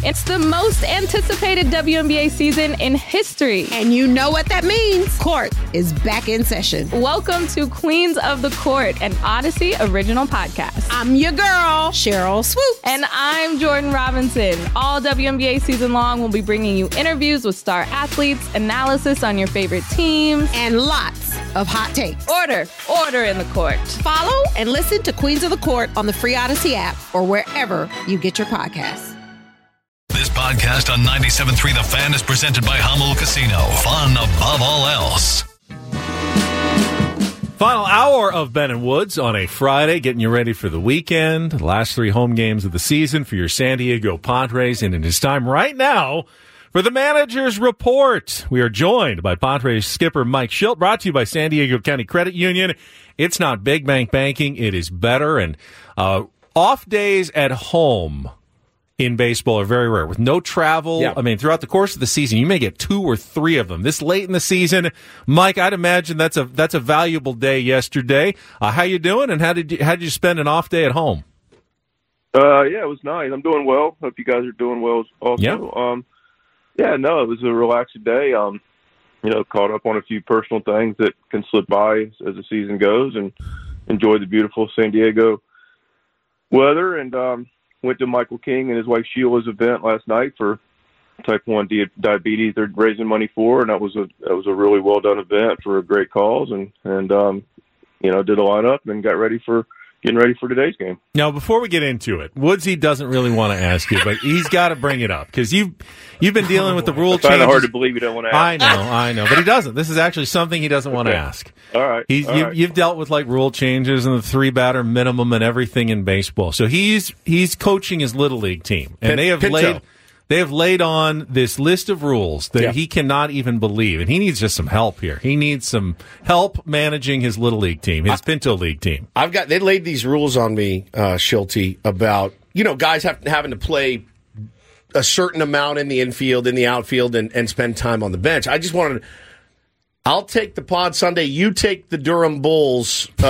It's the most anticipated WNBA season in history. And you know what that means. Court is back in session. Welcome to Queens of the Court, an Odyssey original podcast. I'm your girl, Cheryl Swoop. And I'm Jordan Robinson. All WNBA season long, we'll be bringing you interviews with star athletes, analysis on your favorite teams, and lots of hot takes. Order in the court. Follow and listen to Queens of the Court on the free Odyssey app or wherever you get your podcasts. This podcast on 97.3 The Fan is presented by Hummel Casino. Fun above all else. Final hour of Ben and Woods on a Friday, getting you ready for the weekend. The last 3 home games of the season for your San Diego Padres. And it is time right now for the Manager's Report. We are joined by Padres skipper Mike Shildt, brought to you by San Diego County Credit Union. It's not big bank banking. It is better. And off days at home in baseball are very rare. With no travel, I mean, throughout the course of the season, you may get 2 or 3 of them. This late in the season, Mike, I'd imagine that's a valuable day yesterday. How you doing, and how did you spend an off day at home? Yeah, it was nice. I'm doing well. Hope you guys are doing well also. Yeah. It was a relaxing day. Caught up on a few personal things that can slip by as the season goes, and enjoyed the beautiful San Diego weather, and went to Michael King and his wife Sheila's event last night for type 1 diabetes. They're raising money for, and that was a really well done event for a great cause, and did a lineup and getting ready for today's game. Now, before we get into it, Woodsy doesn't really want to ask you, but he's got to bring it up because you've been dealing with the rule changes. It's kind of hard to believe you don't want to ask. I know, but he doesn't. This is actually something he doesn't want to ask. All right. You've dealt with like rule changes and the 3-batter minimum and everything in baseball. So he's coaching his little league team, and they have laid on this list of rules that he cannot even believe, and he needs just some help here. He needs some help managing his little league team, his Pinto League team. They laid these rules on me, Shilty, about guys having to play a certain amount in the infield, in the outfield, and spend time on the bench. I just wanted. I'll take the Pod Sunday. You take the Durham Bulls in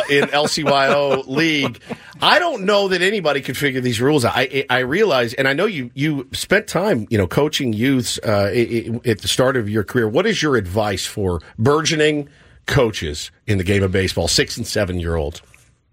LCYO League. I don't know that anybody could figure these rules out. I realize, and I know you spent time, coaching youths at the start of your career. What is your advice for burgeoning coaches in the game of baseball, 6- and 7-year-olds?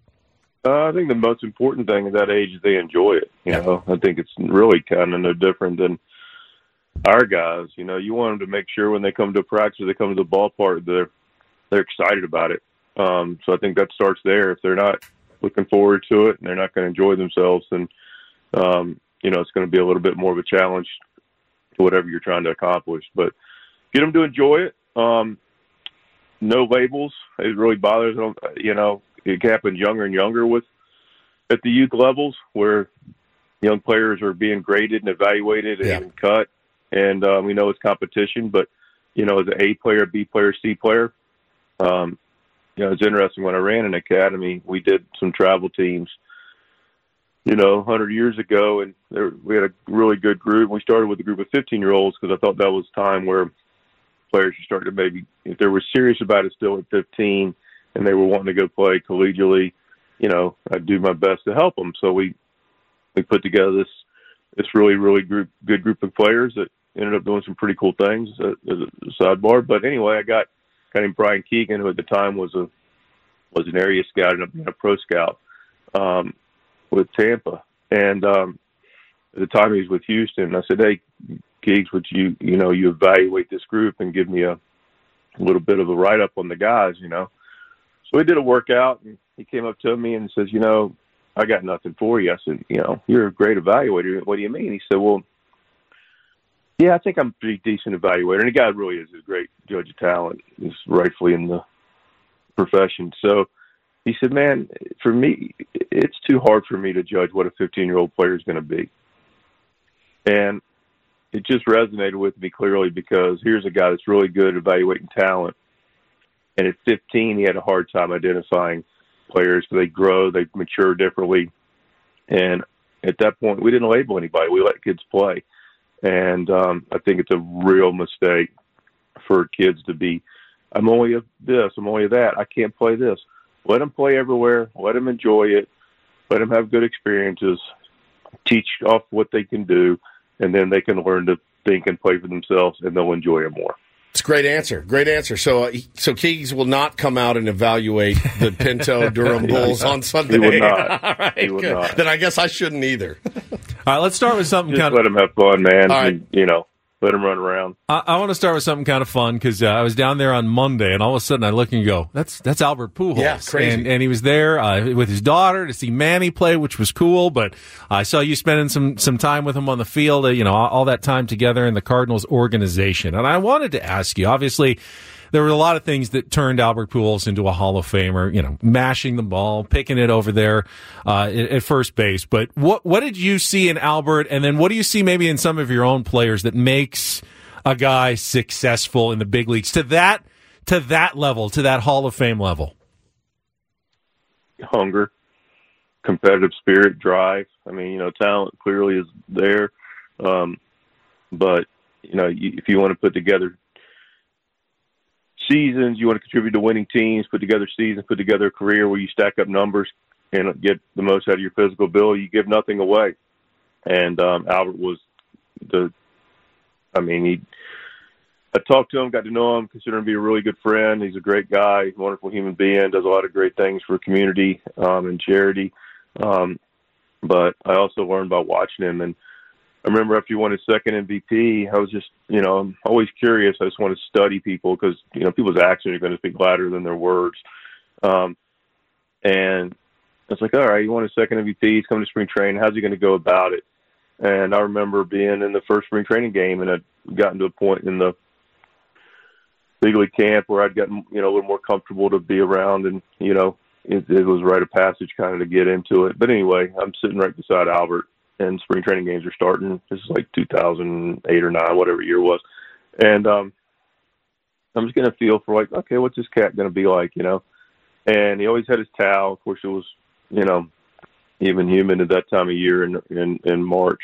I think the most important thing at that age is they enjoy it. I think it's really kind of no different than our guys. You want them to make sure when they come to practice or they come to the ballpark, they're excited about it. So I think that starts there. If they're not looking forward to it and they're not going to enjoy themselves, then it's going to be a little bit more of a challenge to whatever you're trying to accomplish. But get them to enjoy it. No labels. It really bothers them. It happens younger and younger at the youth levels where young players are being graded and evaluated and even cut. And we know it's competition, but, as an A player, B player, C player, it's interesting. When I ran an academy, we did some travel teams, 100 years ago, and we had a really good group. We started with a group of 15-year-olds because I thought that was time where players should start to maybe, if they were serious about it still at 15 and they were wanting to go play collegially, I'd do my best to help them. So we put together this really, really good group of players that ended up doing some pretty cool things as a sidebar. But anyway, I got a guy named Brian Keegan, who at the time was an area scout and a pro scout with Tampa. And at the time he was with Houston. I said, "Hey, Keegs, would you evaluate this group and give me a little bit of a write-up on the guys, So we did a workout, and he came up to me and says, I got nothing for you. I said, you're a great evaluator. What do you mean? He said, well, yeah, I think I'm a pretty decent evaluator. And the guy really is a great judge of talent. He's rightfully in the profession. So he said, man, for me, it's too hard for me to judge what a 15-year-old player is going to be. And it just resonated with me clearly because here's a guy that's really good at evaluating talent. And at 15, he had a hard time identifying players because they grow, they mature differently. And at that point, we didn't label anybody. We let kids play. And I think it's a real mistake for kids to be, I'm only a this, I'm only a that, I can't play this. Let them play everywhere. Let them enjoy it. Let them have good experiences. Teach off what they can do. and then they can learn to think and play for themselves, and they'll enjoy it more. It's a great answer. Great answer. So Keegs will not come out and evaluate the Pinto Durham Bulls on Sunday. He would not. All right, he would not. Then I guess I shouldn't either. All right, let's start with something Just kind let him have fun, man. All right. And, let him run around. I want to start with something kind of fun because I was down there on Monday, and all of a sudden I look and go, "That's Albert Pujols." Yeah, crazy. And he was there with his daughter to see Manny play, which was cool. But I saw you spending some time with him on the field. All that time together in the Cardinals organization. And I wanted to ask you. Obviously, there were a lot of things that turned Albert Pujols into a Hall of Famer, mashing the ball, picking it over there at first base. But what did you see in Albert, and then what do you see maybe in some of your own players that makes a guy successful in the big leagues to that level, to that Hall of Fame level? Hunger, competitive spirit, drive. I mean, talent clearly is there. But, if you want to put together seasons, you want to contribute to winning teams, put together seasons, put together a career where you stack up numbers and get the most out of your physical ability, you give nothing away. And Albert was I talked to him, got to know him, consider him to be a really good friend. He's a great guy, wonderful human being, does a lot of great things for community and charity. But I also learned by watching him. And I remember after he won his second MVP, I was just, I'm always curious. I just want to study people because, people's actions are going to speak louder than their words. And I was like, all right, he won his second MVP. He's coming to spring training. How's he going to go about it? And I remember being in the first spring training game, and I'd gotten to a point in the big league camp where I'd gotten, a little more comfortable to be around, and, it was rite of passage kind of to get into it. But anyway, I'm sitting right beside Albert, and spring training games are starting. This is like 2008 or 9, whatever year it was. And I'm just going to feel for like, okay, what's this cat going to be like, And he always had his towel. Of course, it was, even humid at that time of year in March,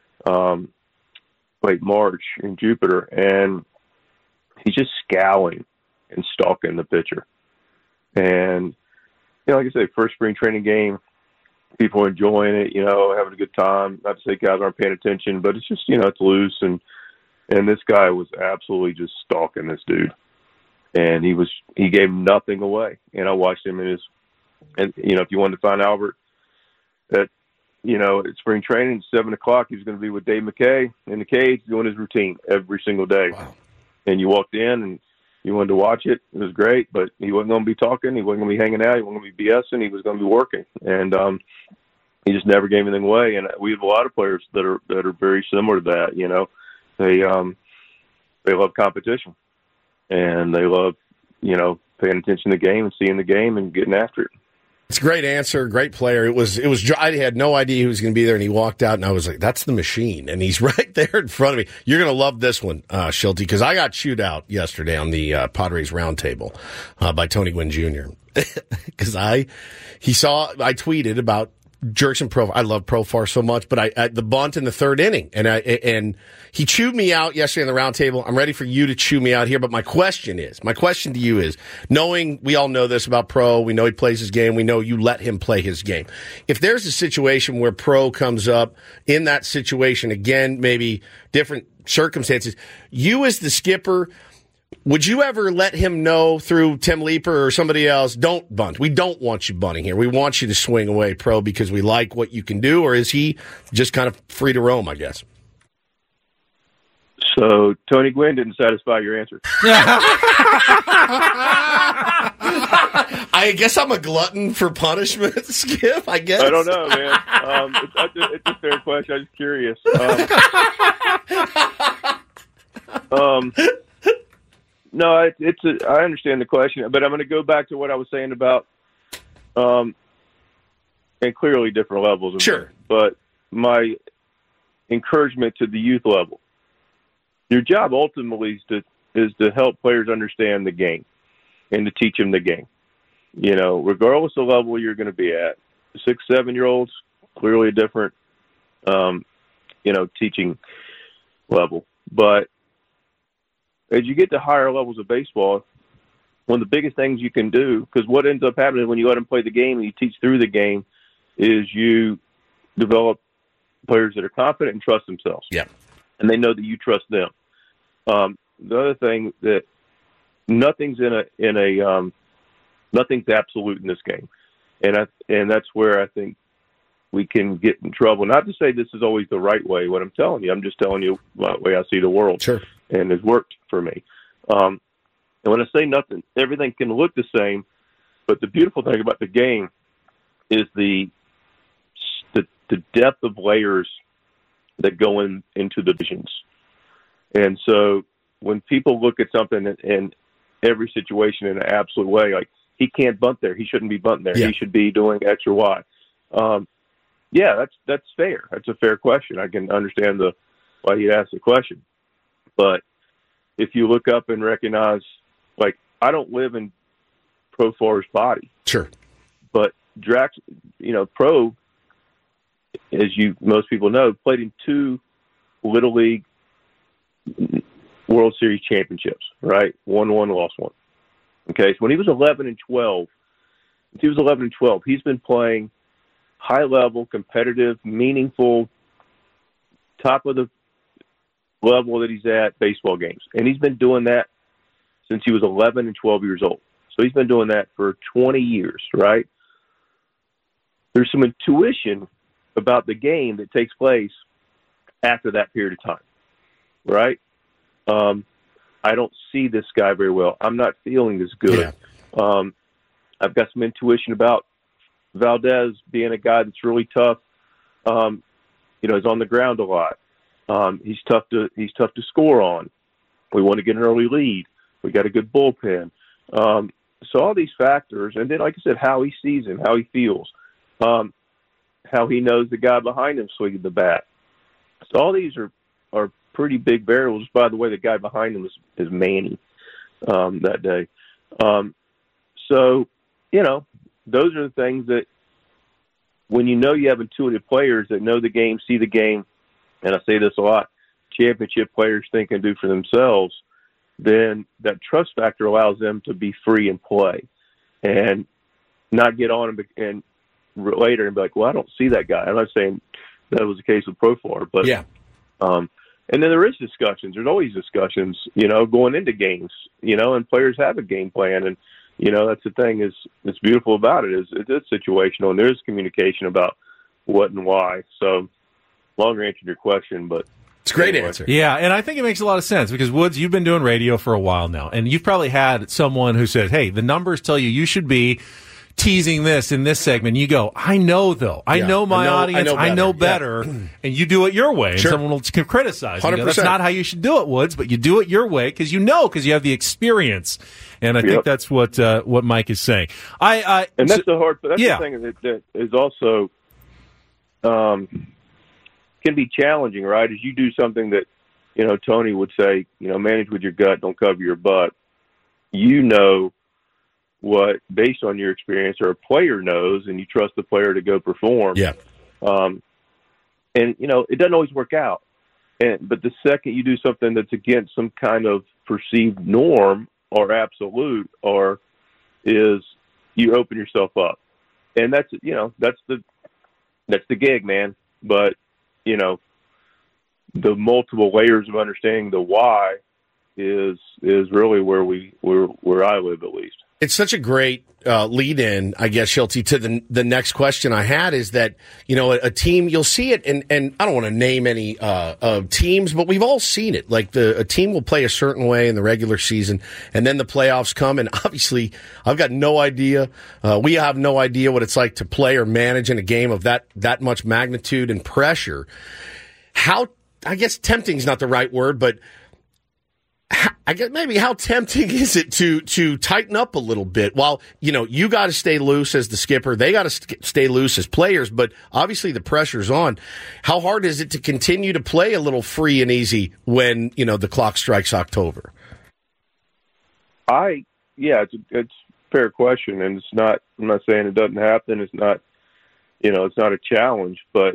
late March in Jupiter. And he's just scowling and stalking the pitcher. And, like I say, first spring training game, people are enjoying it, having a good time. Not to say guys aren't paying attention, but it's just, it's loose. And this guy was absolutely just stalking this dude. And he gave nothing away. And I watched him if you wanted to find Albert at spring training, 7:00, he was going to be with Dave McKay in the cage doing his routine every single day. Wow. And you walked in and you wanted to watch it. It was great, but he wasn't going to be talking. He wasn't going to be hanging out. He wasn't going to be BSing. He was going to be working. And he just never gave anything away. And we have a lot of players that are very similar to that. They love competition, and they love paying attention to the game and seeing the game and getting after it. It's a great answer, great player. It was. I had no idea he was going to be there, and he walked out, and I was like, "That's the machine," and he's right there in front of me. You're going to love this one, Schulte, because I got chewed out yesterday on the Padres Roundtable by Tony Gwynn Jr. Because I tweeted about Jurickson Profar. I love Profar so much, but the bunt in the third inning, and he chewed me out yesterday on the roundtable. I'm ready for you to chew me out here, but my question to you is, knowing we all know this about Pro, we know he plays his game, we know you let him play his game. If there's a situation where Pro comes up in that situation again, maybe different circumstances, you as the skipper, would you ever let him know through Tim Leeper or somebody else, don't bunt? We don't want you bunting here. We want you to swing away, Pro, because we like what you can do, or is he just kind of free to roam, I guess? So Tony Gwynn didn't satisfy your answer. I guess I'm a glutton for punishment, Skip, I guess. I don't know, man. It's a fair question. I'm just curious. No, I understand the question, but I'm going to go back to what I was saying about, and clearly different levels. Sure. But my encouragement to the youth level, your job ultimately is to help players understand the game and to teach them the game. Regardless of the level you're going to be at, 6, 7-year-olds, clearly a different, teaching level. But as you get to higher levels of baseball, one of the biggest things you can do, because what ends up happening when you let them play the game and you teach through the game, is you develop players that are confident and trust themselves. Yeah. and they know that you trust them. The other thing that nothing's nothing's absolute in this game, and that's where I think we can get in trouble. Not to say this is always the right way. What I'm telling you, I'm just telling you the way I see the world, sure, and it's worked for me. And when I say nothing, everything can look the same, but the beautiful thing about the game is the depth of layers that go into the divisions. And so when people look at something in every situation in an absolute way, like he can't bunt there, he shouldn't be bunting there, he should be doing X or Y. Yeah, that's fair. That's a fair question. I can understand why you'd ask the question. But if you look up and recognize, like, I don't live in Pro Forrest's body. Sure. But Drax, Pro, as most people know, played in 2 Little League World Series championships, right? Won one, lost one. Okay, so when he was 11 and 12, he's been playing high-level, competitive, meaningful, top of the level that he's at baseball games. And he's been doing that since he was 11 and 12 years old. So he's been doing that for 20 years, right? There's some intuition about the game that takes place after that period of time, right? I don't see this guy very well. I'm not feeling as good. Yeah. I've got some intuition about Valdez being a guy that's really tough. He's on the ground a lot. He's tough to score on. We want to get an early lead. We got a good bullpen. So all these factors, and then, like I said, how he sees him, how he feels, how he knows the guy behind him swinging the bat. So all these are pretty big variables. By the way, the guy behind him is Manny that day. So, those are the things that when you have intuitive players that know the game, see the game, and I say this a lot, championship players think and do for themselves, then that trust factor allows them to be free and play and not get on and later and be like, well, I don't see that guy. I'm not saying that was the case with Profar, but yeah. And then there is discussions. There's always discussions, going into games, and players have a game plan. And, that's the thing that's beautiful about it is situational, and there's communication about what and why. So longer answer to your question, but it's a great answer. Yeah, and I think it makes a lot of sense because, Woods, you've been doing radio for a while now, and you've probably had someone who said, hey, the numbers tell you should be teasing this in this segment. You go, I know, though. I know my audience. I know better. Yeah. And you do it your way. Sure. And someone will criticize. 100%. That's not how you should do it, Woods, but you do it your way because you have the experience. And I think that's what Mike is saying. And that's the thing that is also can be challenging, right? As you do something that, Tony would say, manage with your gut, don't cover your butt. What, based on your experience, or a player knows, and you trust the player to go perform. Yeah. And, it doesn't always work out. But the second you do something that's against some kind of perceived norm or absolute, or you open yourself up. And that's the gig, man. But, the multiple layers of understanding the why is really where I live, at least. It's such a great lead-in, I guess, Schulte, to the next question I had is that, a team, you'll see it, and I don't want to name any teams, but we've all seen it. Like a team will play a certain way in the regular season, and then the playoffs come, and obviously I've got no idea. We have no idea what it's like to play or manage in a game of that much magnitude and pressure. I guess tempting is not the right word, but I guess maybe how tempting is it to tighten up a little bit? While, you got to stay loose as the skipper. They got to stay loose as players, but obviously the pressure's on. How hard is it to continue to play a little free and easy when, the clock strikes October? It's a fair question, and I'm not saying it doesn't happen. It's not, it's not a challenge, but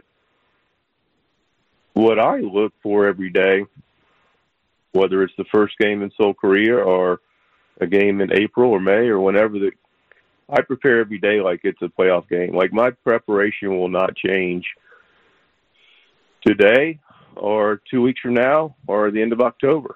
what I look for every day, whether it's the first game in Seoul, Korea, or a game in April or May or whenever, I prepare every day like it's a playoff game. Like, my preparation will not change today or 2 weeks from now or the end of October.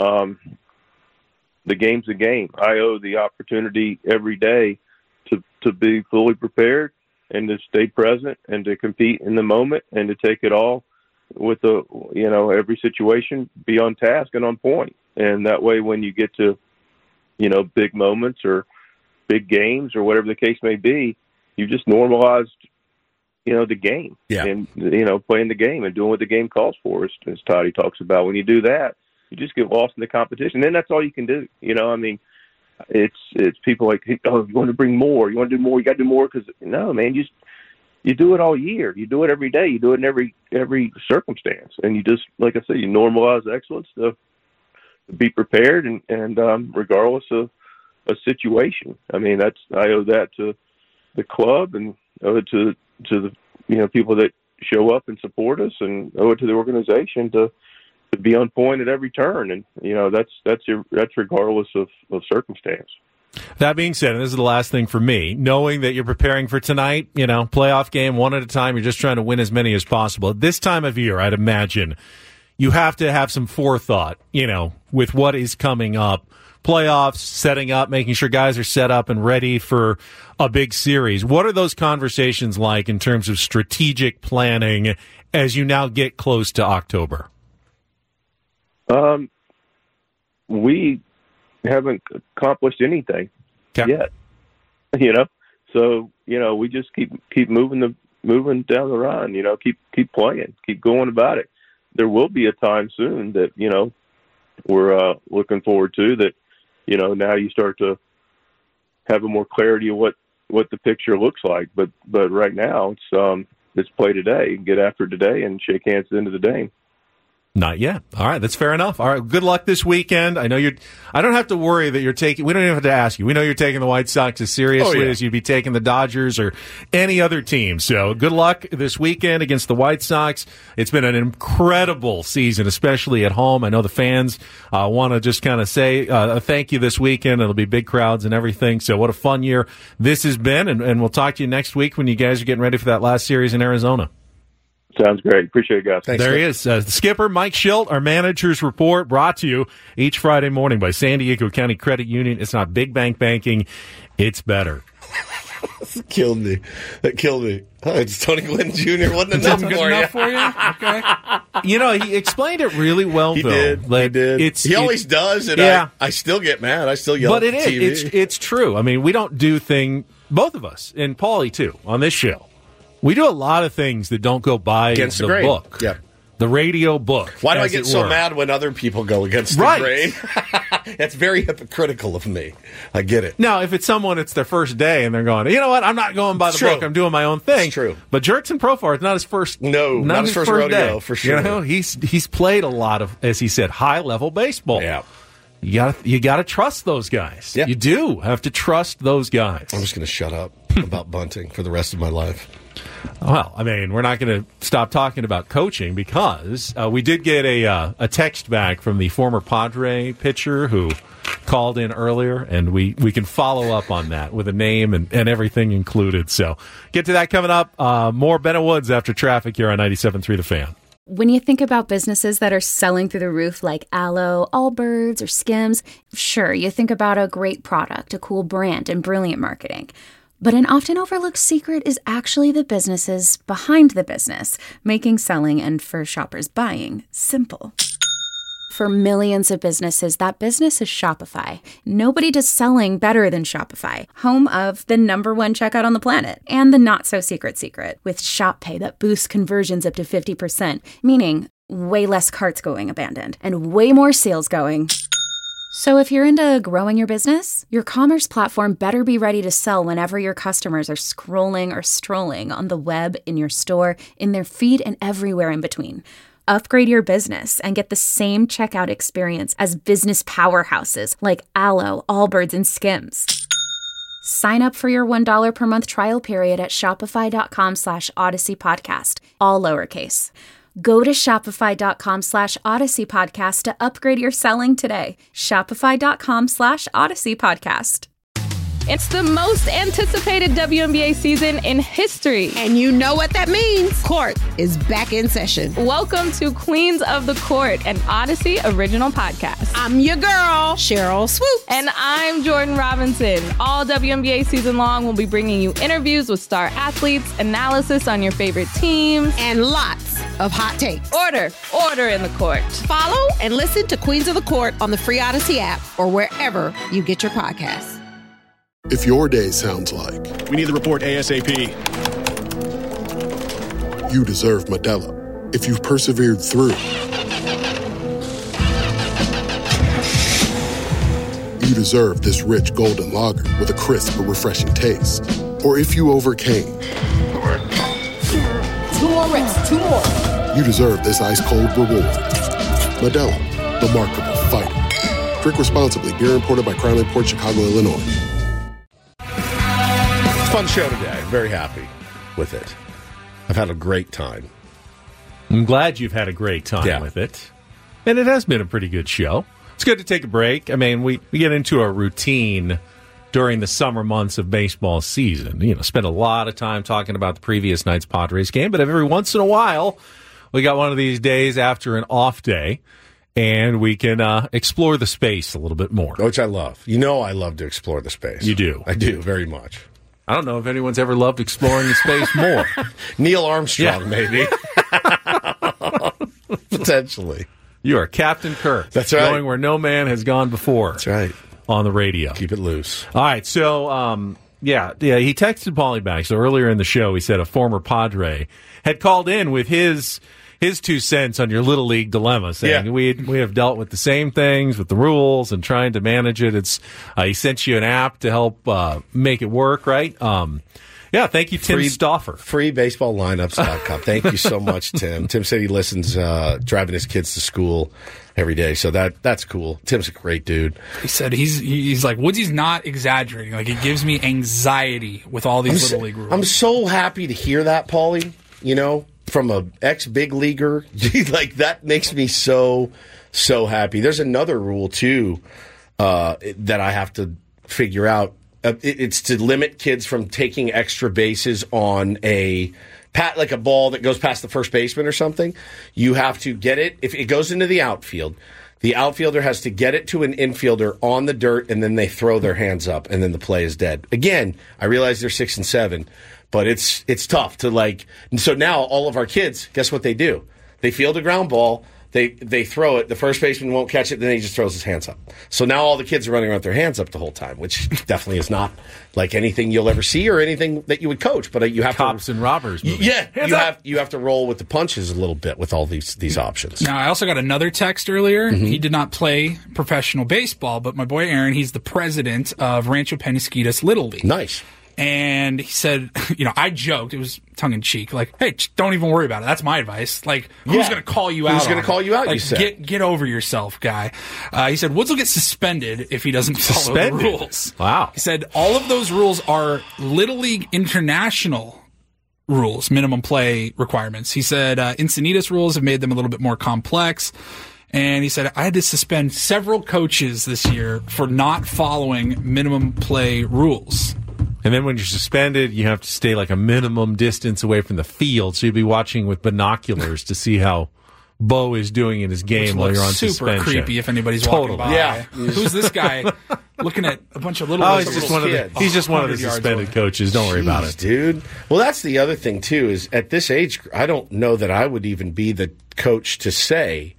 The game's a game. I owe the opportunity every day to be fully prepared and to stay present and to compete in the moment and to take it all with every situation, be on task and on point. And that way, when you get to, big moments or big games or whatever the case may be, you just normalized, the game and, playing the game and doing what the game calls for, as Toddy talks about. When you do that, you just get lost in the competition. And then that's all you can do. It's people like, oh, you want to bring more, you want to do more, you got to do more. Cause no, man, you do it all year. You do it every day. You do it in every circumstance. And you just, like I said, you normalize excellence to be prepared and regardless of a situation. I owe that to the club and owe it to the, people that show up and support us, and owe it to the organization to be on point at every turn. And, that's regardless of circumstance. That being said, and this is the last thing for me, knowing that you're preparing for tonight, playoff game one at a time, you're just trying to win as many as possible. At this time of year, I'd imagine you have to have some forethought, with what is coming up. Playoffs, setting up, making sure guys are set up and ready for a big series. What are those conversations like in terms of strategic planning as you now get close to October? We haven't accomplished anything yet, So, we just keep moving down the run, keep playing, keep going about it. There will be a time soon that, we're looking forward to that, now you start to have a more clarity of what the picture looks like. But right now it's play today, get after today and shake hands at the end of the day. Not yet. All right, that's fair enough. All right, good luck this weekend. I know I don't have to worry that you're taking, we don't even have to ask you. We know you're taking the White Sox as seriously as you'd be taking the Dodgers or any other team. So good luck this weekend against the White Sox. It's been an incredible season, especially at home. I know the fans want to just kind of say thank you this weekend. It'll be big crowds and everything. So what a fun year this has been. And we'll talk to you next week when you guys are getting ready for that last series in Arizona. Sounds great. Appreciate it, guys. Thanks, there he is. The skipper, Mike Shildt, our manager's report, brought to you each Friday morning by San Diego County Credit Union. It's not big bank banking. It's better. That killed me. Oh, it's Tony Gwynn Jr. Wasn't enough for you? Okay. He explained it really well, he though. Did. He always does, and I still get mad. I still yell at the TV. But it's true. We don't do both of us, and Paulie, too, on this show. We do a lot of things that don't go by against the grain. Book. Yeah. The radio book. Why do I get so mad when other people go against the grain? That's very hypocritical of me. I get it. Now, if it's their first day and they're going, you know what, I'm not going by the book. I'm doing my own thing. It's true. But Jurickson Profar is not his first. No, not his first rodeo, day. for sure. He's played a lot of, as he said, high level baseball. Yeah. You gotta trust those guys. Yeah. You do have to trust those guys. I'm just going to shut up about bunting for the rest of my life. Well, we're not going to stop talking about coaching because we did get a text back from the former Padre pitcher who called in earlier, and we can follow up on that with a name and everything included. So get to that coming up. More Bennett Woods after traffic here on 97.3 The Fan. When you think about businesses that are selling through the roof like Aloe, Allbirds, or Skims, sure, you think about a great product, a cool brand, and brilliant marketing. But an often overlooked secret is actually the businesses behind the business, making selling and for shoppers buying simple. For millions of businesses, that business is Shopify. Nobody does selling better than Shopify, home of the #1 checkout on the planet and the not-so-secret secret with Shop Pay that boosts conversions up to 50%, meaning way less carts going abandoned and way more sales going. So if you're into growing your business, your commerce platform better be ready to sell whenever your customers are scrolling or strolling on the web, in your store, in their feed, and everywhere in between. Upgrade your business and get the same checkout experience as business powerhouses like Aloe, Allbirds, and Skims. Sign up for your $1 per month trial period at shopify.com/Odyssey Podcast, all lowercase. Go to shopify.com/Odyssey Podcast to upgrade your selling today. Shopify.com/Odyssey Podcast. It's the most anticipated WNBA season in history. And you know what that means. Court is back in session. Welcome to Queens of the Court, an Odyssey original podcast. I'm your girl, Cheryl Swoops. And I'm Jordan Robinson. All WNBA season long, we'll be bringing you interviews with star athletes, analysis on your favorite teams, and lots of hot takes. Order in the court. Follow and listen to Queens of the Court on the free Odyssey app or wherever you get your podcasts. If your day sounds like, we need the report ASAP, you deserve Modelo. If you've persevered through, you deserve this rich golden lager with a crisp but refreshing taste. Or if you overcame, 2 more reps, 2 more. You deserve this ice-cold reward. Modelo, the Remarkable Fighter. Drink responsibly. Beer imported by Crown Imports, Chicago, Illinois. Fun show today. I'm very happy with it. I've had a great time. I'm glad you've had a great time with it. And it has been a pretty good show. It's good to take a break. I mean, we get into a routine during the summer months of baseball season. You know, spend a lot of time talking about the previous night's Padres game, but every once in a while, we got one of these days after an off day, and we can explore the space a little bit more. Which I love. You know I love to explore the space. You do. I do, very much. I don't know if anyone's ever loved exploring the space more. Neil Armstrong, maybe. Potentially. You are Captain Kirk. That's right. Going where no man has gone before. That's right. On the radio. Keep it loose. All right, so, he texted Paulie back. So earlier in the show, he said a former Padre had called in with his 2 cents on your Little League dilemma, saying we have dealt with the same things with the rules and trying to manage it. It's he sent you an app to help make it work, right? Thank you, Tim Stauffer. Freebaseballlineups.com. Thank you so much, Tim. Tim said he listens driving his kids to school every day, so that's cool. Tim's a great dude. He said he's like, Woodsy's not exaggerating. Like, it gives me anxiety with all these Little League rules. I'm so happy to hear that, Paulie, you know, from a ex-big leaguer. Like, that makes me so happy. There's another rule, too, that I have to figure out. It's to limit kids from taking extra bases on like a ball that goes past the first baseman or something. You have to get it. If it goes into the outfield, the outfielder has to get it to an infielder on the dirt, and then they throw their hands up, and then the play is dead. Again, I realize they're 6 and 7, but it's tough to like. And so now all of our kids, guess what they do? They field a ground ball. They throw it. The first baseman won't catch it. Then he just throws his hands up. So now all the kids are running around with their hands up the whole time, which definitely is not like anything you'll ever see or anything that you would coach. But you have cops and robbers. Movie. Yeah, you have to roll with the punches a little bit with all these options. Now, I also got another text earlier. Mm-hmm. He did not play professional baseball, but my boy Aaron, he's the president of Rancho Penasquitos Little League. Nice. And he said, I joked, it was tongue-in-cheek, like, hey, don't even worry about it. That's my advice. Like, who's going to call you out? Who's going to call you out, like, you said? Get over yourself, guy. He said, Woods will get suspended if he doesn't follow the rules. Wow. He said, all of those rules are Little League International rules, minimum play requirements. He said, Encinitas rules have made them a little bit more complex. And he said, I had to suspend several coaches this year for not following minimum play rules. And then when you're suspended, you have to stay like a minimum distance away from the field. So you'll be watching with binoculars to see how Bo is doing in his game while you're on super suspension. Super creepy if anybody's walking by. Yeah. Who's this guy looking at a bunch of little he's just one of the suspended coaches. Don't worry about it. Dude. Well, that's the other thing, too, is at this age, I don't know that I would even be the coach to say,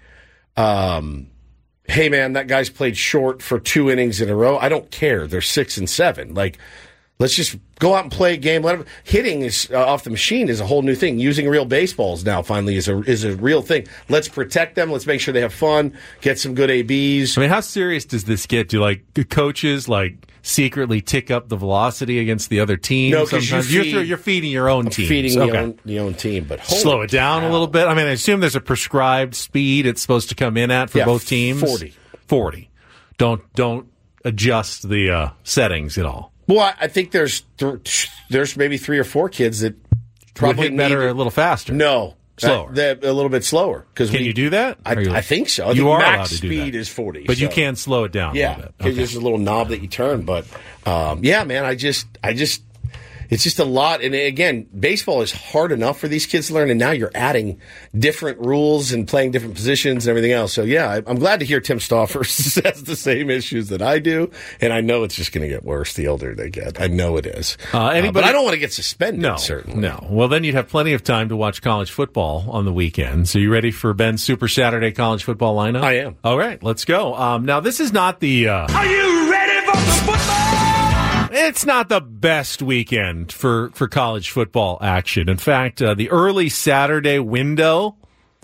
hey, man, that guy's played short for 2 innings in a row. I don't care. They're 6 and 7. Like, let's just go out and play a game. Hitting is off the machine is a whole new thing. Using real baseballs now finally is a real thing. Let's protect them. Let's make sure they have fun. Get some good ABs. I mean, how serious does this get? Do like coaches secretly tick up the velocity against the other team? No, because you're feeding your own team. Feeding the own team, but slow it down a little bit. I mean, I assume there's a prescribed speed it's supposed to come in at for both teams. 40. Don't adjust the settings at all. Well, I think there's maybe 3 or 4 kids that probably would hit better a little faster. No, Slower. A little bit slower. Can you do that? I think so. You are allowed max to do speed that. is 40. But you can slow it down a little bit. Okay. There's a little knob that you turn. But, yeah, man, it's just a lot. And again, baseball is hard enough for these kids to learn, and now you're adding different rules and playing different positions and everything else. So, yeah, I'm glad to hear Tim Stauffer has the same issues that I do, and I know it's just going to get worse the older they get. I know it is. But I don't want to get suspended, certainly. No. Well, then you'd have plenty of time to watch college football on the weekend. So you ready for Ben's Super Saturday college football lineup? I am. All right, let's go. Now, this is not the... Are you ready for the football? It's not the best weekend for college football action. In fact, the early Saturday window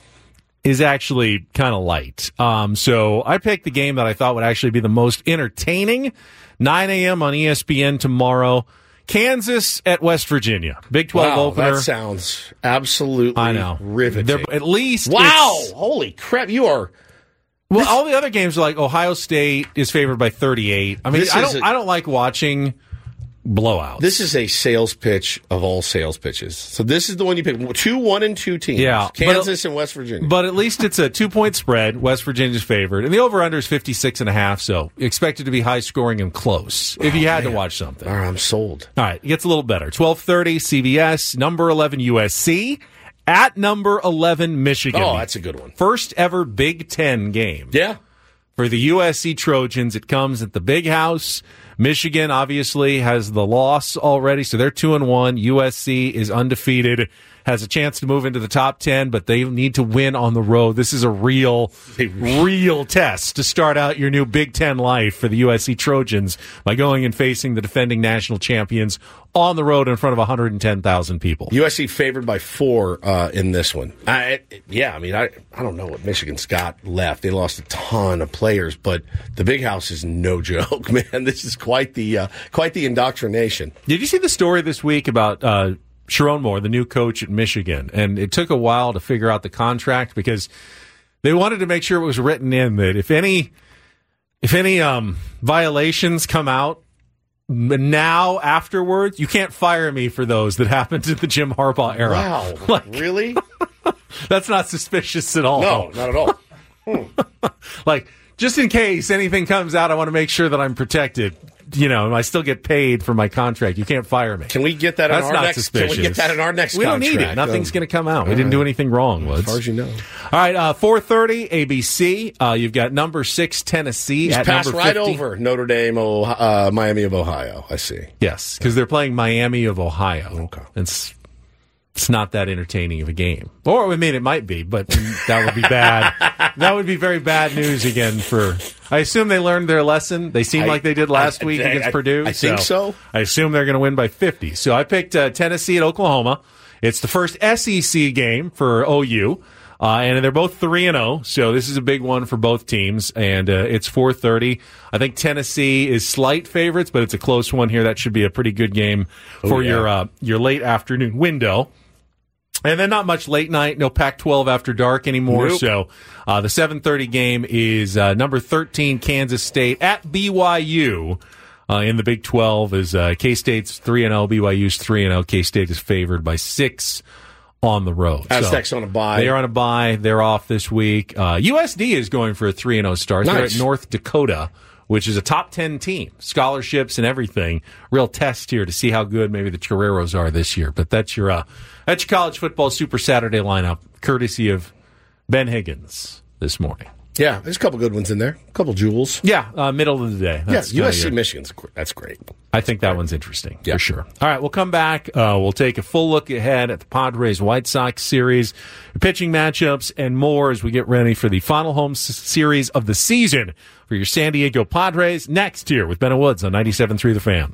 is actually kind of light. So I picked the game that I thought would actually be the most entertaining. 9 a.m. on ESPN tomorrow. Kansas at West Virginia. Big 12 opener. That sounds absolutely riveting. At least holy crap, you are... Well, all the other games are like Ohio State is favored by 38. I mean, I don't like watching blowouts. This is a sales pitch of all sales pitches. So this is the one you pick. 2 1-2 teams. Yeah, Kansas and West Virginia. But at least it's a 2-point spread. West Virginia's favored. And the over-under is 56.5, so expect it to be high scoring and close if you had to watch something. All right, I'm sold. All right, it gets a little better. 12:30 CBS, number 11 USC. At number 11, Michigan. Oh, that's a good one. First ever Big Ten game. Yeah. For the USC Trojans, it comes at the Big House. Michigan obviously has the loss already, so they're 2-1. USC is undefeated, has a chance to move into the top 10, but they need to win on the road. This is a real test to start out your new Big Ten life for the USC Trojans by going and facing the defending national champions on the road in front of 110,000 people. USC favored by 4 in this one. I don't know what Michigan's got left. They lost a ton of players, but the Big House is no joke, man. This is quite the indoctrination. Did you see the story this week about Sharon Moore, the new coach at Michigan? And it took a while to figure out the contract because they wanted to make sure it was written in that if any violations come out now afterwards, you can't fire me for those that happened in the Jim Harbaugh era. Wow. Really? That's not suspicious at all. No, not at all. Just in case anything comes out, I want to make sure that I'm protected. And I still get paid for my contract. You can't fire me. Can we get that in our next? Suspicious. Can we get that in our next? We contract? don't need it. Nothing's going to come out. We didn't do anything wrong, Woods. As far as you know. All right, 4:30 ABC. You've got number 6 Tennessee at pass number 50. Right over Notre Dame, Miami of Ohio. I see. Yes, because they're playing Miami of Ohio. Okay. It's not that entertaining of a game. Or, it might be, but that would be bad. That would be very bad news again for... I assume they learned their lesson. They seem like they did last week against Purdue. I think so. I assume they're going to win by 50. So I picked Tennessee at Oklahoma. It's the first SEC game for OU. And they're both 3-0, so this is a big one for both teams. And it's 4:30. I think Tennessee is slight favorites, but it's a close one here. That should be a pretty good game for your late afternoon window. And then not much late night, no Pac-12 after dark anymore. Nope. So the 7:30 game is number 13 Kansas State at BYU. In the Big 12 is K-State's 3-0, BYU's 3-0. K-State is favored by 6 on the road. Aztecs on a bye. They are on a bye. They're off this week. USD is going for a 3-0 start. Nice. They're at North Dakota, which is a top 10 team. Scholarships and everything. Real test here to see how good maybe the Toreros are this year. But that's your college football Super Saturday lineup, courtesy of Ben Higgins this morning. Yeah, there's a couple good ones in there. A couple jewels. Yeah, middle of the day. That's USC Michigan's that's great. I think that one's interesting, for sure. All right, we'll come back. We'll take a full look ahead at the Padres-White Sox series, pitching matchups, and more as we get ready for the final home series of the season for your San Diego Padres. Next here with Ben and Woods on 97.3 The Fan.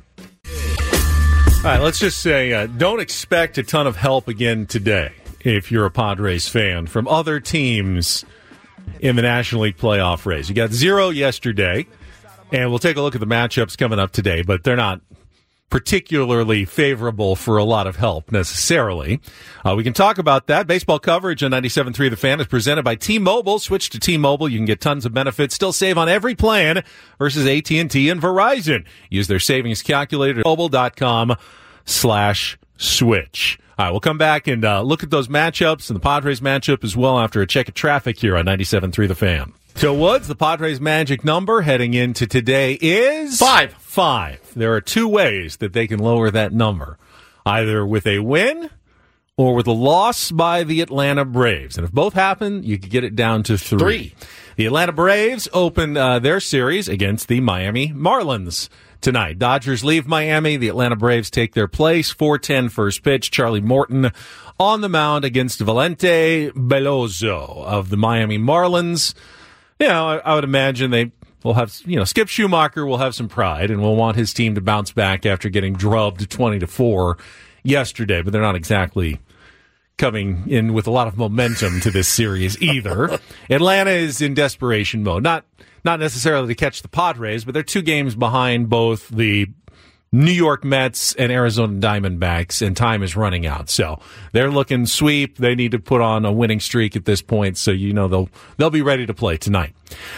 All right, let's just say don't expect a ton of help again today if you're a Padres fan from other teams in the National League playoff race. You got 0 yesterday, and we'll take a look at the matchups coming up today, but they're not particularly favorable for a lot of help necessarily. We can talk about that. Baseball coverage on 97.3 The Fan is presented by T-Mobile. Switch to T-Mobile. You can get tons of benefits, still save on every plan versus AT&T and Verizon. Use their savings calculator at mobile.com/Fan. switch. All right, we'll come back and look at those matchups and the Padres matchup as well after a check of traffic here on 97.3 The Fan. So, Woods, the Padres' magic number heading into today is 5. There are two ways that they can lower that number, either with a win or with a loss by the Atlanta Braves. And if both happen, you could get it down to 3. The Atlanta Braves open their series against the Miami Marlins tonight. Dodgers leave Miami. The Atlanta Braves take their place. 4:10 first pitch. Charlie Morton on the mound against Valente Beloso of the Miami Marlins. You know, I would imagine they will have, Skip Schumacher will have some pride and will want his team to bounce back after getting drubbed 20-4 yesterday, but they're not exactly coming in with a lot of momentum to this series either. Atlanta is in desperation mode. Not necessarily to catch the Padres, but they're 2 games behind both the New York Mets and Arizona Diamondbacks, and time is running out. So they're looking sweep. They need to put on a winning streak at this point, so they'll be ready to play tonight.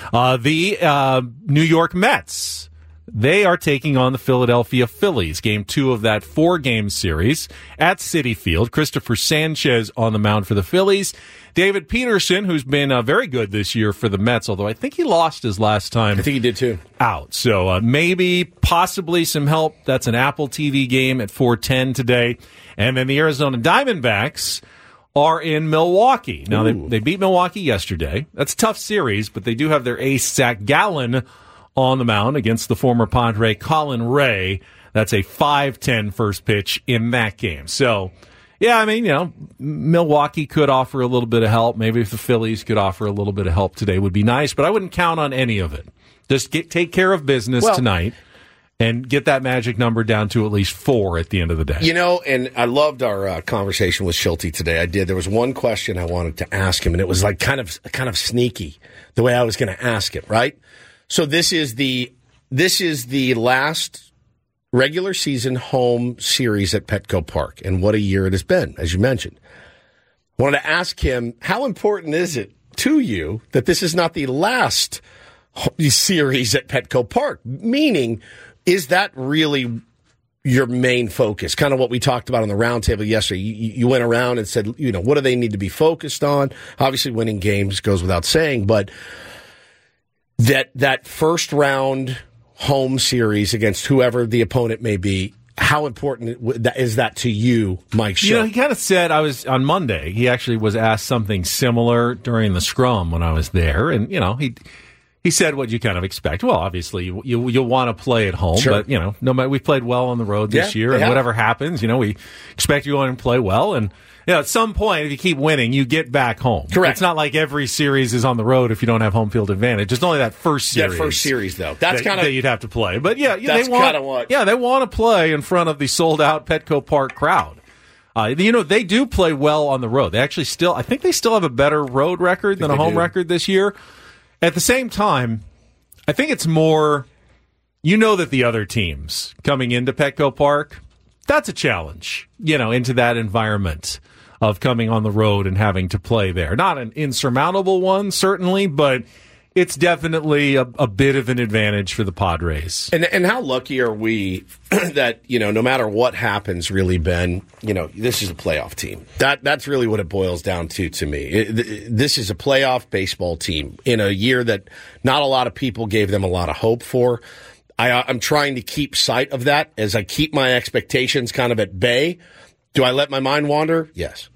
The New York Mets, they are taking on the Philadelphia Phillies. Game 2 of that 4-game series at Citi Field. Christopher Sanchez on the mound for the Phillies. David Peterson, who's been very good this year for the Mets, although I think he lost his last time. I think he did too. Out. So possibly some help. That's an Apple TV game at 4:10 today. And then the Arizona Diamondbacks are in Milwaukee. Now, they beat Milwaukee yesterday. That's a tough series, but they do have their ace, Zach Gallen, on the mound against the former Padre Colin Ray. That's a 5:10 first pitch in that game. So, yeah, Milwaukee could offer a little bit of help. Maybe if the Phillies could offer a little bit of help today would be nice, but I wouldn't count on any of it. Just take care of business tonight and get that magic number down to at least 4 at the end of the day. And I loved our conversation with Schulte today. I did. There was one question I wanted to ask him, and it was like kind of sneaky the way I was going to ask it, right? So this is the last regular season home series at Petco Park, and what a year it has been, as you mentioned. I wanted to ask him, how important is it to you that this is not the last series at Petco Park? Meaning, is that really your main focus? Kind of what we talked about on the roundtable yesterday. You went around and said, what do they need to be focused on? Obviously, winning games goes without saying, but that first round home series against whoever the opponent may be, how important is that to you, Mike Schill? He kind of said, on Monday, he actually was asked something similar during the scrum when I was there, and, he said what you kind of expect. Well, obviously, you'll want to play at home, sure. But, no matter, we played well on the road this year, and whatever happens, we expect you to go in and play well, and at some point, if you keep winning, you get back home. Correct. It's not like every series is on the road if you don't have home field advantage. It's only that first series. That first series, though. That's kind of that you'd have to play. But that's kind of what. Yeah, they want to play in front of the sold-out Petco Park crowd. They do play well on the road. They actually I think they still have a better road record than a home record this year. At the same time, I think it's more, that the other teams coming into Petco Park, that's a challenge, into that environment of coming on the road and having to play there. Not an insurmountable one, certainly, but it's definitely a bit of an advantage for the Padres. And how lucky are we that, no matter what happens, really, Ben, this is a playoff team. That's really what it boils down to me. This is a playoff baseball team in a year that not a lot of people gave them a lot of hope for. I'm trying to keep sight of that as I keep my expectations kind of at bay. Do I let my mind wander? Yes.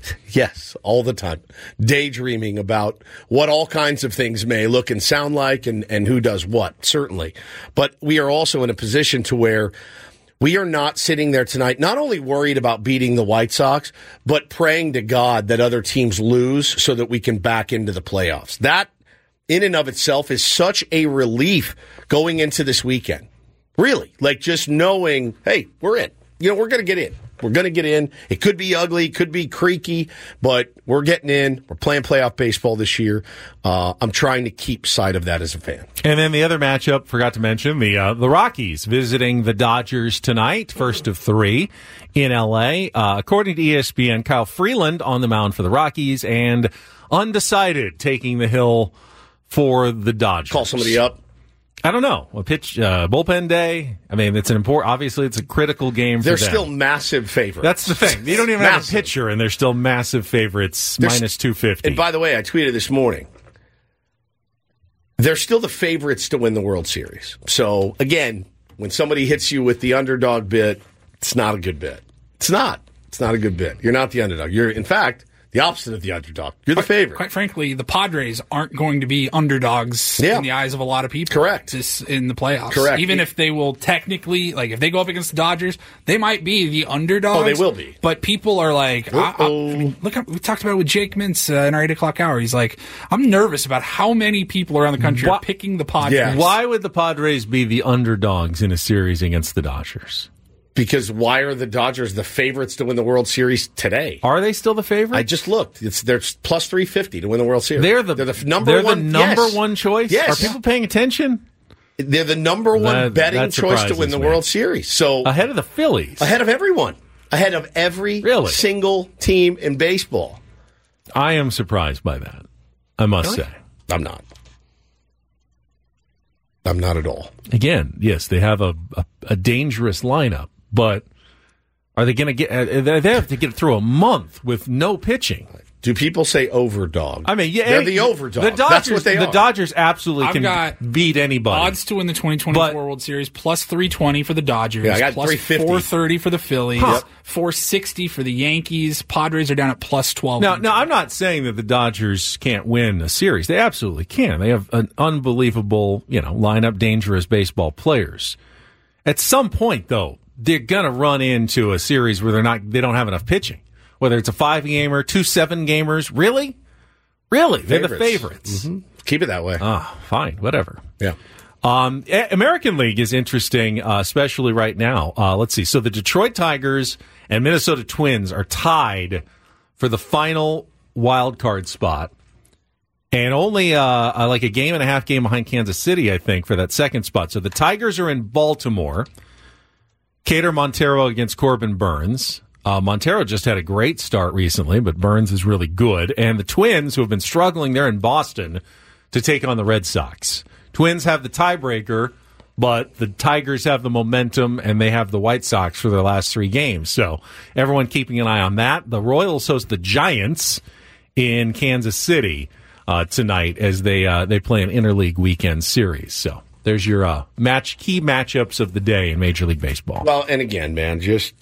Yes, all the time. Daydreaming about what all kinds of things may look and sound like and who does what, certainly. But we are also in a position to where we are not sitting there tonight, not only worried about beating the White Sox, but praying to God that other teams lose so that we can back into the playoffs. That, in and of itself, is such a relief going into this weekend. Really. Like just knowing, hey, we're in. We're going to get in. We're going to get in. It could be ugly, could be creaky, but we're getting in. We're playing playoff baseball this year. I'm trying to keep sight of that as a fan. And then the other matchup, forgot to mention, the Rockies visiting the Dodgers tonight, first of 3 in L.A. According to ESPN, Kyle Freeland on the mound for the Rockies and undecided taking the hill for the Dodgers. Call somebody up. I don't know. A pitch, bullpen day. I mean, it's obviously it's a critical game for them. They're still massive favorites. That's the thing. You don't even have a pitcher, and they're still massive favorites, minus 250. And by the way, I tweeted this morning, they're still the favorites to win the World Series. So, again, when somebody hits you with the underdog bit, it's not a good bit. It's not. It's not a good bit. You're not the underdog. You're, in fact, the opposite of the underdog. You're the favorite. Quite frankly, the Padres aren't going to be underdogs in the eyes of a lot of people. Correct. In the playoffs. Correct. Even if they will technically, like if they go up against the Dodgers, they might be the underdogs. Oh, they will be. But people are like, I mean, look, we talked about it with Jake Mintz in our 8 o'clock hour. He's like, I'm nervous about how many people around the country are picking the Padres. Yeah. Why would the Padres be the underdogs in a series against the Dodgers? Because why are the Dodgers the favorites to win the World Series today? Are they still the favorites? I just looked. They're plus 350 to win the World Series. They're the number yes. one choice? Yes. Are people paying attention? They're the number one betting choice to win the World Series. So ahead of the Phillies. Ahead of everyone. Ahead of every single team in baseball. I am surprised by that, I must say. I'm not. I'm not at all. Again, yes, they have a dangerous lineup. But are they going to get? They have to get through a month with no pitching. Do people say overdog? I mean, yeah, they're the overdog. The Dodgers, that's what they are. The Dodgers absolutely can beat anybody. Odds to win the 2024 World Series plus 320 for the Dodgers. Yeah, I got plus 350. 430 for the Phillies. 460 for the Yankees. Padres are down at plus 12. Now, I'm not saying that the Dodgers can't win a series. They absolutely can. They have an unbelievable, lineup, dangerous baseball players. At some point, though, they're going to run into a series where they don't have enough pitching. Whether it's a 5-gamer, 2 7-gamers. Really? They're the favorites. Mm-hmm. Keep it that way. Fine. Whatever. Yeah. American League is interesting, especially right now. Let's see. So the Detroit Tigers and Minnesota Twins are tied for the final wild card spot. And only like a game and a half game behind Kansas City, I think, for that second spot. So the Tigers are in Baltimore. Cater Montero against Corbin Burns. Montero just had a great start recently, but Burns is really good. And the Twins, who have been struggling, they're in Boston to take on the Red Sox. Twins have the tiebreaker, but the Tigers have the momentum, and they have the White Sox for their last 3 games. So everyone keeping an eye on that. The Royals host the Giants in Kansas City tonight as they play an interleague weekend series. So there's your key matchups of the day in Major League Baseball. Well, and again, man, just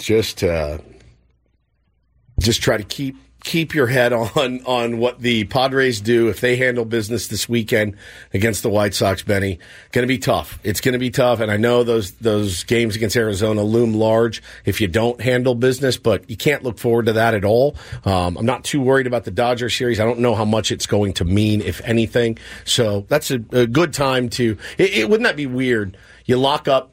try to keep your head on what the Padres do if they handle business this weekend against the White Sox, Benny. Going to be tough. It's going to be tough, and I know those games against Arizona loom large if you don't handle business, but you can't look forward to that at all. I'm not too worried about the Dodger series. I don't know how much it's going to mean, if anything. So that's a good time to wouldn't that be weird? You lock up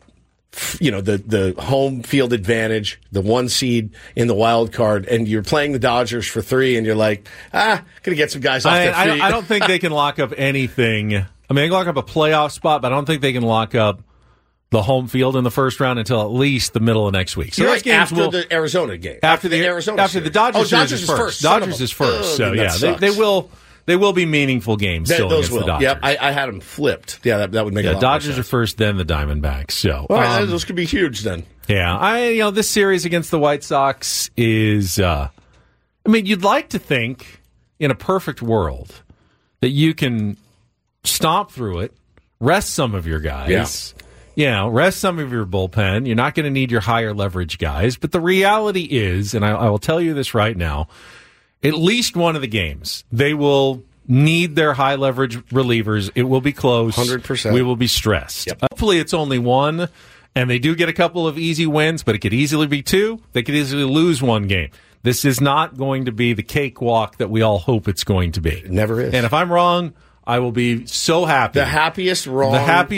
the home field advantage, the 1 seed in the wild card, and you're playing the Dodgers for 3, and you're like, gonna get some guys off their feet. I don't think they can lock up anything. I mean, they can lock up a playoff spot, but I don't think they can lock up the home field in the first round until at least the middle of next week. So those games after the Arizona game. After the Arizona series. The Dodgers series is first. Dodgers is first. So yeah, they will be meaningful games still against the Dodgers. Yep, I had them flipped. Yeah, that would make a lot Dodgers more sense. are first, then the Diamondbacks. So those could be huge then. Yeah, this series against the White Sox is. You'd like to think in a perfect world that you can stomp through it, rest some of your guys. Yeah. Rest some of your bullpen. You're not going to need your higher leverage guys. But the reality is, and I will tell you this right now, at least one of the games, they will need their high leverage relievers. It will be close. 100%. We will be stressed. Hopefully it's only one, and they do get a couple of easy wins, but it could easily be 2. They could easily lose 1 game. This is not going to be the cakewalk that we all hope it's going to be. It never is. And if I'm wrong, I will be so happy. The happiest wrongness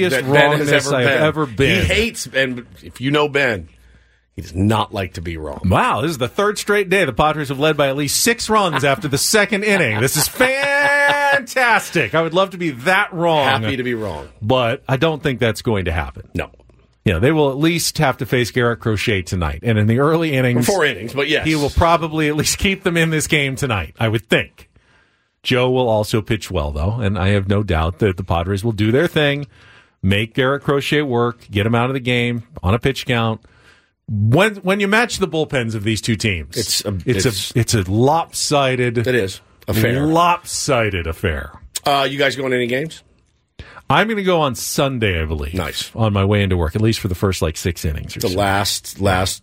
I have ever been. He hates, and if you know Ben, he does not like to be wrong. Wow, this is the 3rd straight day the Padres have led by at least 6 runs after the 2nd inning. This is fantastic. I would love to be that wrong. Happy to be wrong. But I don't think that's going to happen. No. They will at least have to face Garrett Crochet tonight. And in the early innings... 4 innings, but yes. He will probably at least keep them in this game tonight, I would think. Joe will also pitch well, though, and I have no doubt that the Padres will do their thing. make Garrett Crochet work, get him out of the game on a pitch count. When you match the bullpens of these two teams, it's a lopsided. It is affair. Lopsided affair. You guys going to any games? I'm going to go on Sunday, I believe. Nice. On my way into work, at least for the first 6 innings or the so. last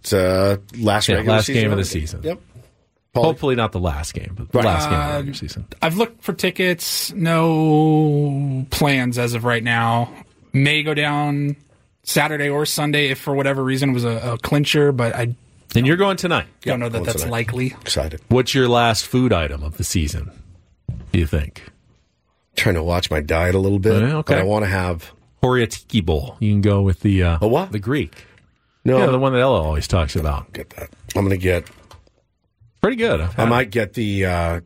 game of the season. Yep. Hopefully not the last game, but the last game of the regular season. I've looked for tickets. No plans as of right now. May go down Saturday or Sunday if for whatever reason it was a clincher, but I And you're going tonight. Don't know that that's tonight. Likely. Excited. What's your last food item of the season, do you think? Trying to watch my diet a little bit. Okay. But I want to have Horiatiki bowl. You can go with the what? The Greek. No, the one that Ella always talks about. Get that. I'm going to get pretty good. I might get the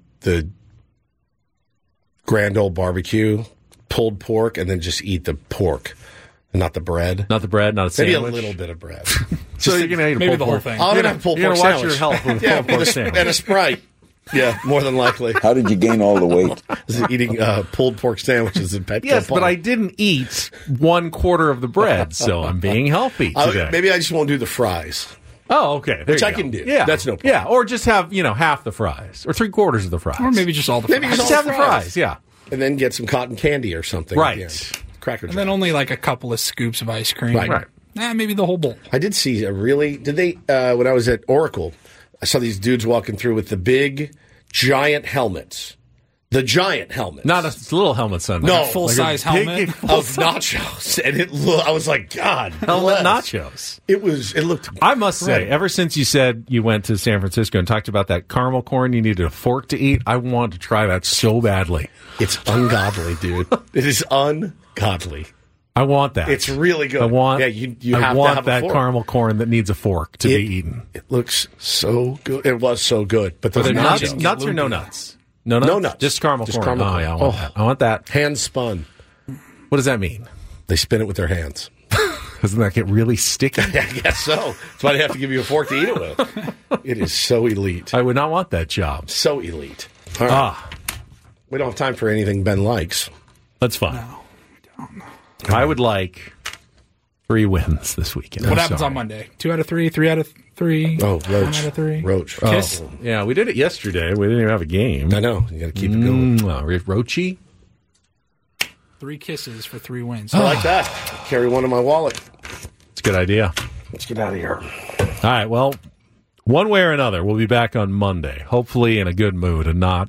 Grand Ole Barbecue pulled pork and then just eat the pork. Not the bread. Not the bread, not a sandwich. Maybe a little bit of bread. So you're going to eat a maybe pulled the whole pork. thing. I'm going to have pulled pork You're going sandwich. to watch your health with a pulled pork sandwich. And a Sprite. Yeah, more than likely. How did you gain all the weight? Eating pulled pork sandwiches in Petco. Yes, but I didn't eat 1/4 of the bread, so I'm being healthy today. Maybe I just won't do the fries. Oh, okay. There Which you I go. can do. Yeah. That's no problem. Yeah, or just have, half the fries, or 3/4 of the fries. Or maybe just all the fries. Maybe just have the fries, yeah. And then get some cotton candy or something. Right. Yeah. Cracker And Jack. then only a couple of scoops of ice cream. Right. Maybe the whole bowl. I did see when I was at Oracle, I saw these dudes walking through with the big, giant helmets. The giant helmets. Not a little helmet, son. No. A full-size helmet. Of nachos. And I was like, God. Helmet bless. nachos. It looked I must say, ever since you said you went to San Francisco and talked about that caramel corn you needed a fork to eat, I wanted to try that so badly. It's ungodly, dude. It is ungodly. I want that. It's really good. I want. Yeah, you I have want to have that a fork. caramel corn that needs a fork to be eaten. It looks so good. It was so good. But Are those there nachos, nuts or no nuts? No nuts. No nuts. Just caramel Just corn. caramel corn. Yeah, I want that. I want that. hand spun. What does that mean? They spin it with their hands. Doesn't that get really sticky? I guess so. That's why they have to give you a fork to eat it with. It is so elite. I would not want that job. So elite. All right. We don't have time for anything Ben likes. That's fine. No, we don't. I would like 3 wins this weekend. What happens on Monday? 2 out of 3, 3 out of 3. Oh, Roach. 1 out of 3. Roach. Kiss. Oh. Yeah, we did it yesterday. We didn't even have a game. I know. You got to keep it going. Roachy? 3 kisses for 3 wins. I like that. Carry one in my wallet. It's a good idea. Let's get out of here. All right, well, one way or another, we'll be back on Monday, hopefully in a good mood and not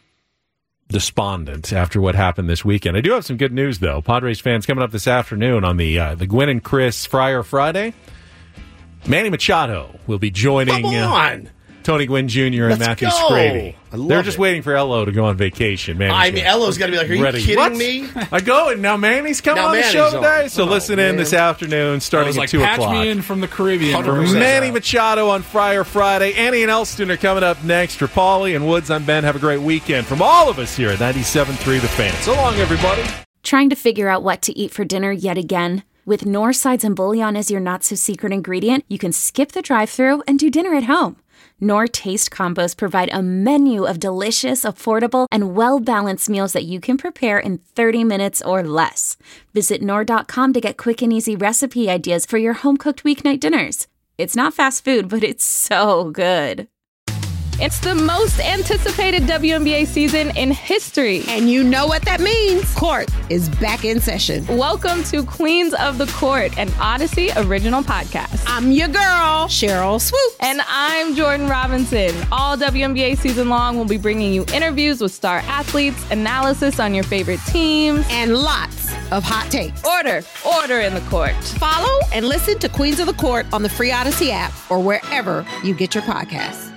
despondent after what happened this weekend. I do have some good news, though. Padres fans coming up this afternoon on the Gwynn and Chris Fryer Friday. Manny Machado will be joining Come on. Tony Gwynn Jr. and Let's Matthew go. Scravy. I love They're just it. waiting for Ello to go on vacation. Manny's Elo's got to be like, are you ready. kidding What? me? I go, and now Manny's coming Now on the Manny's show on. today. So Oh, listen in man. this afternoon, I starting was at like, 2 patch o'clock. me in from the Caribbean. For 100%. Manny Machado on Fryer Friday. Annie and Elston are coming up next. For Paulie and Woods, I'm Ben. Have a great weekend. From all of us here at 97.3 The Fan. So long, everybody. Trying to figure out what to eat for dinner yet again? With Knorr sides and bouillon as your not-so-secret ingredient, you can skip the drive-thru and do dinner at home. Knorr Taste Combos provide a menu of delicious, affordable, and well-balanced meals that you can prepare in 30 minutes or less. Visit Knorr.com to get quick and easy recipe ideas for your home-cooked weeknight dinners. It's not fast food, but it's so good. It's the most anticipated WNBA season in history. And you know what that means. Court is back in session. Welcome to Queens of the Court, an Odyssey original podcast. I'm your girl, Cheryl Swoop. And I'm Jordan Robinson. All WNBA season long, we'll be bringing you interviews with star athletes, analysis on your favorite teams, And lots of hot takes. order in the court. Follow and listen to Queens of the Court on the free Odyssey app or wherever you get your podcasts.